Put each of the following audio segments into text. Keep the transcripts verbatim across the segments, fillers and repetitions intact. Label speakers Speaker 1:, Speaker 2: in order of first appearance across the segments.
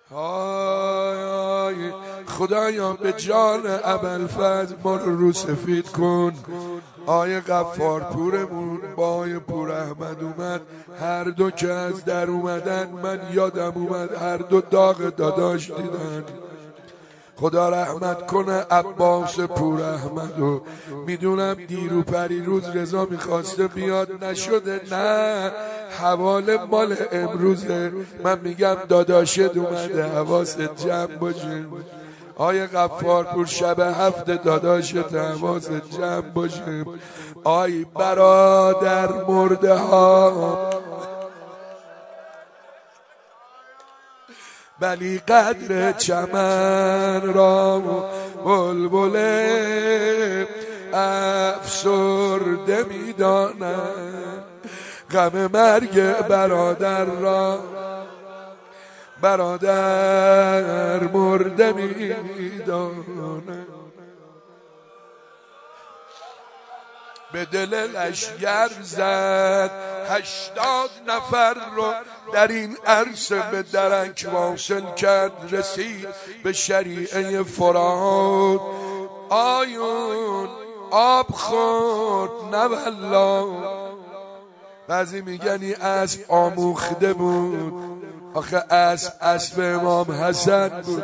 Speaker 1: آی آی خدایا به جان ابوالفضل ما رو رو سفید کن. آی غفار پورمون با آی پور احمد اومد، هر دو که از در اومدن من یادم اومد هر دو داغ داداش دیدن. خدا رحمت کنه عباس پور احمدو. میدونم دیرو پری روز رضا میخواسته بیاد نشده، نه حواله مال امروزه. من میگم داداشت اومده، حواست جمع باشه. آی غفار پور شب هفت داداشت، حواست جمع باشه. آی برادر مرده ها بلی قدر چمن را بلبل افسرده میداند، غم مرگ برادر را برادر مرده میداند. به دل لشگر زد هشتاد نفر رو در این عرصه به درنگ واصل کرد، رسید به شریعه فرات. آیون آب خورد نه والله، بعضی میگنی اسب آموخته بود، آخه اسب اسب امام حسن بود.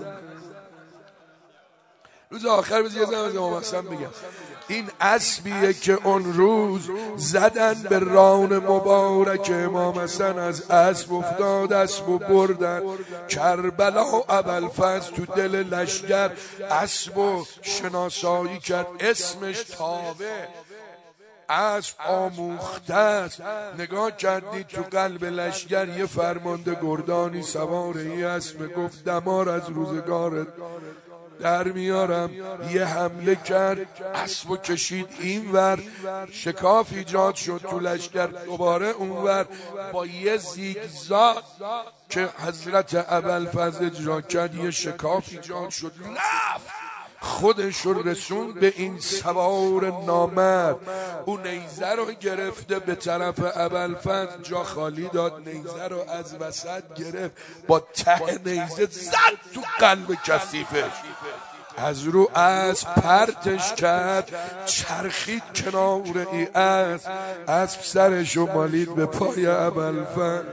Speaker 1: روز آخر بذار یه زمان از امام حسن بگم، این اسبیه که اون روز زدن به ران مبارک امام حسن، از اسب افتاد، اسب و بردن کربلا. ابوالفضل تو دل لشگر اسب و شناسایی کرد، اسمش تابه، اسب آموخته است. نگاه کردید تو قلب لشگر یه فرمانده گردانی سوار این اسب، گفت دمار از روزگارت در میارم. یه حمله کرد، اسبو کشید اینور، شکاف ایجاد شد تو لشکر، دوباره اونور با یه زیگزاگ که حضرت ابوالفضل اجرا کرد یه شکاف ایجاد شد، رفت خودش رو رسون به این سوار نامرد. اون نیزه رو گرفته به طرف ابوالفضل، جا خالی داد، نیزه رو از وسط گرفت، با ته نیزه زد تو قلب کثیفش، از رو اسب پرتش کرد، چرخید کنار ای اسب، اسب سرشو مالید به پای ابوالفضل.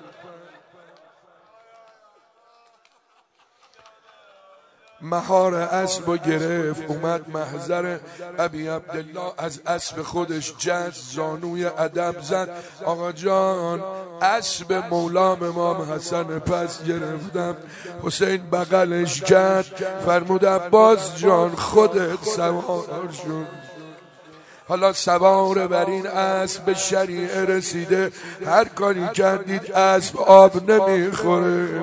Speaker 1: مهار اسب و گرفت، اومد محضر ابی عبدالله، از اسب خودش جست، زانوی ادب زد. آقا جان اسب مولام امام حسن پس گرفتم. حسین بغلش کرد، فرمود عباس جان خودت سوار شد. حالا سوار بر این اسب به شریعه رسیده، هر کاری کردید اسب آب نمیخوره.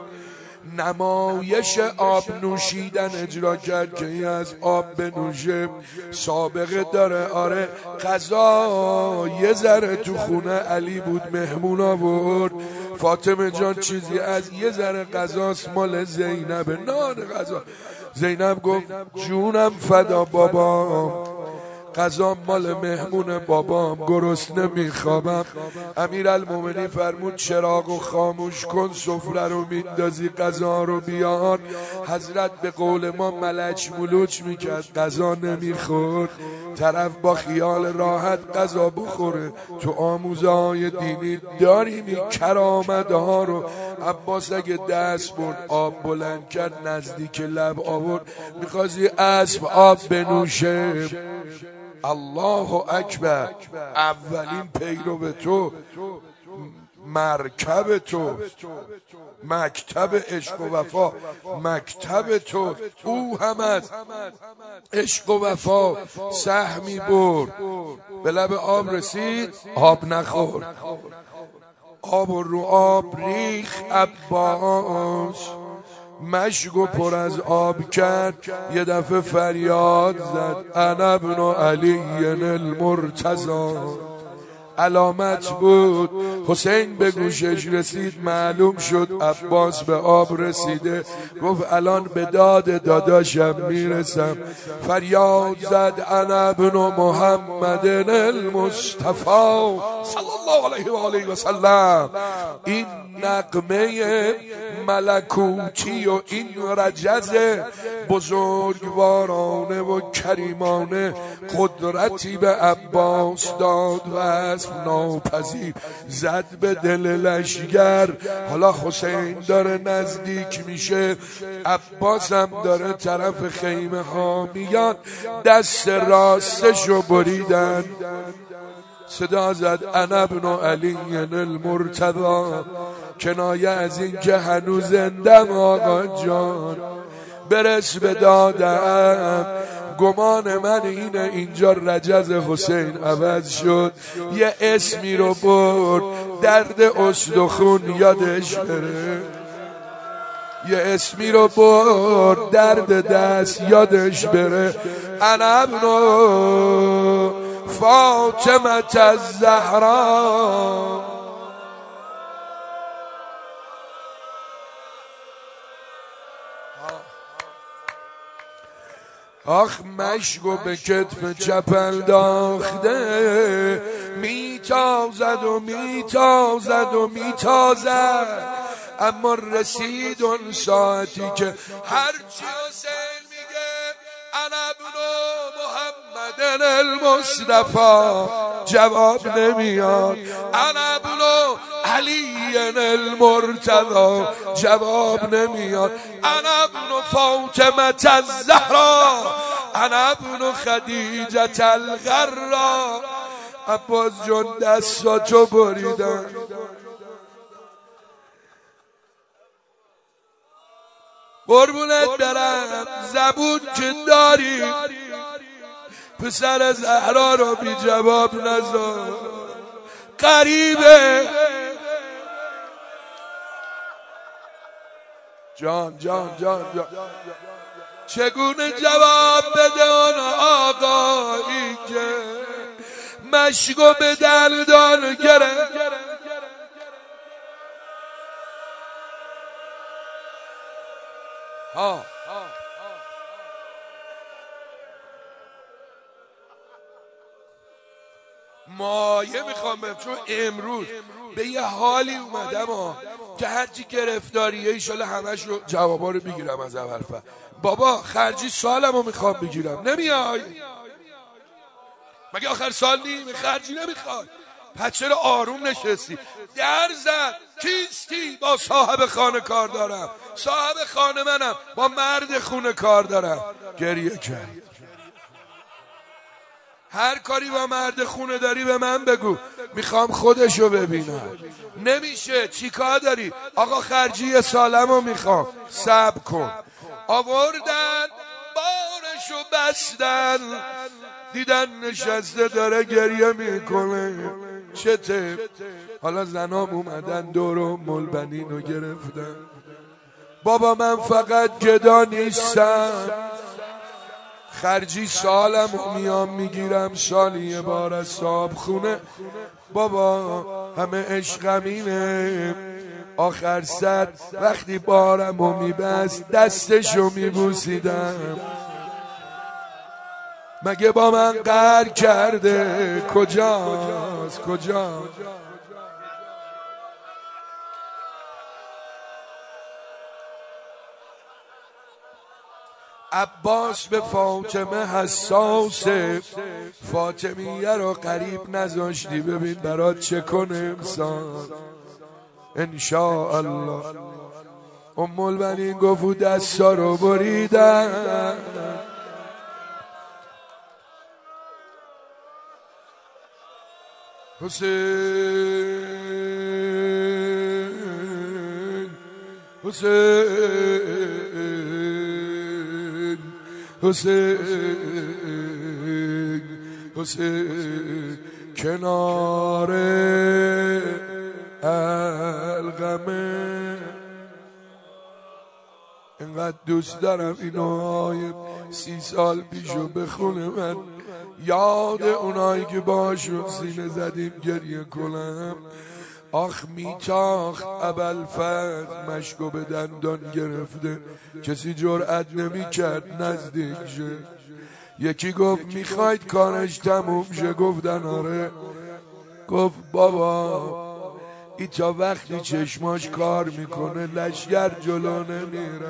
Speaker 1: نمایش آب نوشیدن اجرا کرد که این از آب بنوشه، سابقه داره. آره غذا یه ذره تو خونه علی بود، مهمون آورد، فاطمه جان چیزی از یه ذره غذاست مال زینب، نان غذا. زینب گفت جونم فدا بابا، غذا مال مهمون بابام، گرسنه میخوابم. امیرالمومنین فرمود چراغو خاموش کن، سفره رو میندازی غذا رو بیار. حضرت به قول ما ملچ ملوچ میکرد، غذا نمیخورد، طرف با خیال راحت غذا بخوره. تو آموزه های دینی داریم این کرامت ها رو. عباس اگه دست برد آب بلند کرد، نزدیک لب آورد، میخواستی اسب آب بنوشه. الله اکبر، اولین پیرو تو، مرکب تو، مکتب عشق و وفا، مکتب تو، او هم از عشق و وفا سهمی برد. به لب آب رسید، آب نخورد، آب و رو آب ریخ عباس، مشک و پر از آب کرد، یه دفعه فریاد زد انا ابن علی المرتضی. علامت بود حسین به گوشش رسید، معلوم شد عباس به آب رسیده. گفت الان به داد داداشم میرسم. فریاد زد انا ابن محمد المصطفى صلی الله علیه و آله و سلم. این نغمه ملکوتی و این رجز بزرگوارانه و کریمانه قدرتی به عباس داد و وصف ناپذیر. زد به دل لشگر. حالا حسین داره نزدیک میشه، عباس هم داره طرف خیمه ها میاد. دست راستشو بریدن. صدا زد انا ابن علی المرتضی، کنایه از این که هنوز زندم آقا جان، برس به دادم. گمان من اینه اینجا رجز حسین عوض شد، یه اسمی رو برد درد استخون یادش بره، یه اسمی رو برد درد دست یادش بره. انا ابن فاطمه الزهرا. آخ مشکو به کتف چپ انداخته، میتازد و میتازد و میتازد. اما رسید اون ساعتی که هرچی حسین میگه انا ابن محمد المصطفى جواب نمیاد، انا ابن علی المرتضی جواب نمیاد، انا ابن فاطمه الزهرا، انا ابن خدیجه الغرا. عباس جان دستاتو بریدن. قربونت برم زبون که داری، پسر زهرا رو بی جواب نذار. قریبه جان جان جان جان چگونه جواب بده اون آقایی که مشکو به دلدان گره. ها مایه میخوام بهم، چون امروز به یه حالی اومدم ها که هرچی گرفتاریه ایشالا همش رو جوابا رو بگیرم از اول. بابا خرجی سالمو میخوام بگیرم، نمیای مگه آخر سال نیم؟ خرجی نمیخواد، پس چرا آروم نشستی؟ در زد کیستی؟ با صاحب خانه کار دارم، صاحب خانه منم، با مرد خونه کار دارم. گریه کرد. هر کاری با مرد خونه داری به من بگو، میخوام خودشو ببینم. نمیشه چی کار داری؟ آقا خرجی سالمو میخوام. صبر کن. آوردن بارشو بستن، دیدن نشسته داره گریه میکنه. چته؟ حالا زنام اومدن دورو ملبنینو گرفتن. بابا من فقط گدا نیستم، خرجی سالم میام میگیرم سالی یه بار از صاحب خونه. بابا همه عشقمینه. آخر سر وقتی بارمو میبست دستشو میبوسیدم. مگه با من قهر کرده؟ کجاست کجا؟ عباس به فاطمه حساسه، فاطمیه رو قریب نذاشتی، ببین برات چه کنه انسان. انشاءالله. ام البنین گفت دستا رو بریدن. حسین حسین حسین حسین کنار القمه. اینقدر دوست دارم اینو های سی سال پیشو بخونه، من یاد اونایی که باشون سینه زدیم گریه کنم. آخ میتاخت ابوالفضل مشکو به دندان گرفته، کسی جرأت نمیکرد نزدیک شه. یکی گفت میخواید کارش تموم شه؟ گفتن آره. گفت بابا ای تا وقتی چشماش کار میکنه لشگر جلو نمیره.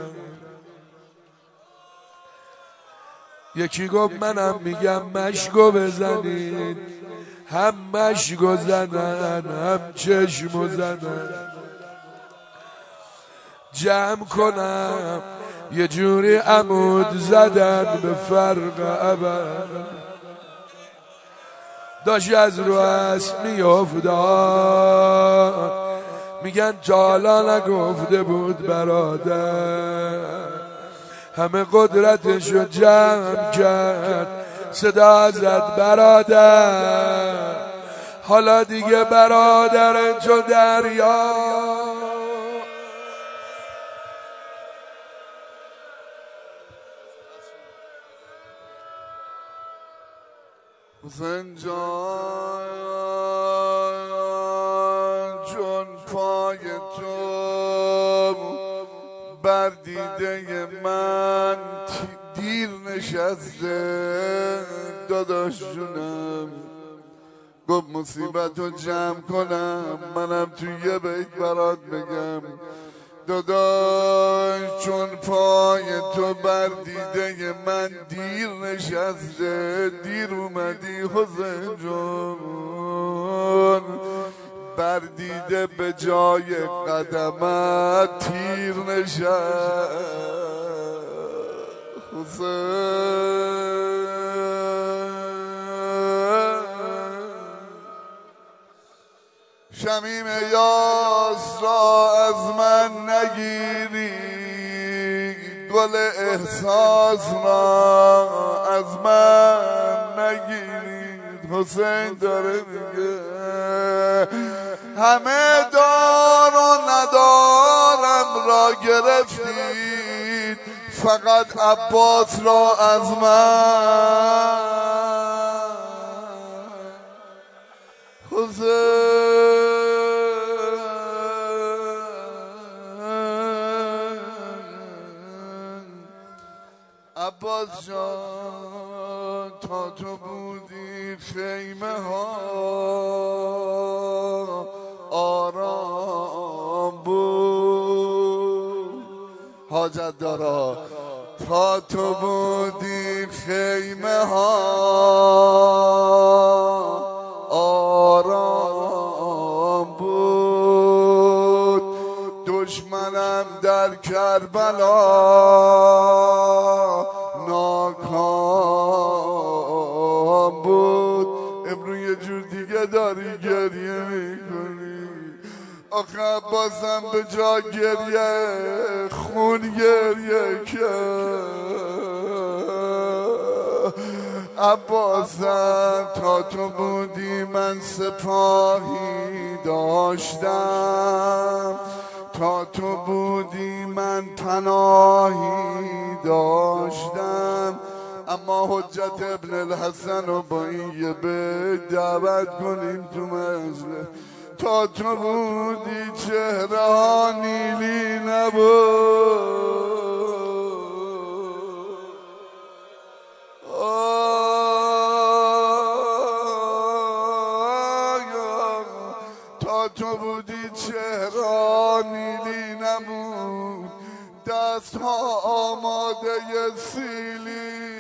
Speaker 1: یکی گفت منم میگم مشکو بزنید. هم مشکو زدن هم چشمو زدن. جمع کنم یه جوری عمود زدن به فرق ابد. داشت از رو اسب میافتاد، میگن تا حالا نگفته بود برادر. همه قدرتشو جمع کرد، صدا زد برادر. حالا دیگه برادر تو دریا.
Speaker 2: حسین جان چون پای تو بر دیده من دیر نشسته، داداش جونم گفت مصیبت رو جمع کنم منم توی یه بیت برات بگم. داداش چون پای تو بر دیده من دیر نشسته، دیر اومدی حسین جون، بر دیده به جای قدمت تیر نشست. حسین شمیم یاس را از من نگیری، گل احساس را از من نگیرید. حسین داره میگه همه دار و ندارم را گرفتید، فقط عباس را از من. حسین عباس جان تا تو بودی خیمه ها آرام بود. حاجت دارا تا تو بودی خیمه ها آرام بود. دشمنم در کربلا ناکام بود. امروز یه جور دیگه داری گریه میکنی. آخه عباسم به جا گریه خون گریه کرد. عباسم تا تو بودی من سپاهی داشتم، تا تو بودی من پناهی داشتم. اما حجت ابن الحسن رو با این یه بیت دعوت کنیم تو مجلس. تا تو بودی چهره ها نیلی نبود، تا تو بودی چهره ها نیلی نبود، دست ها آماده سیلی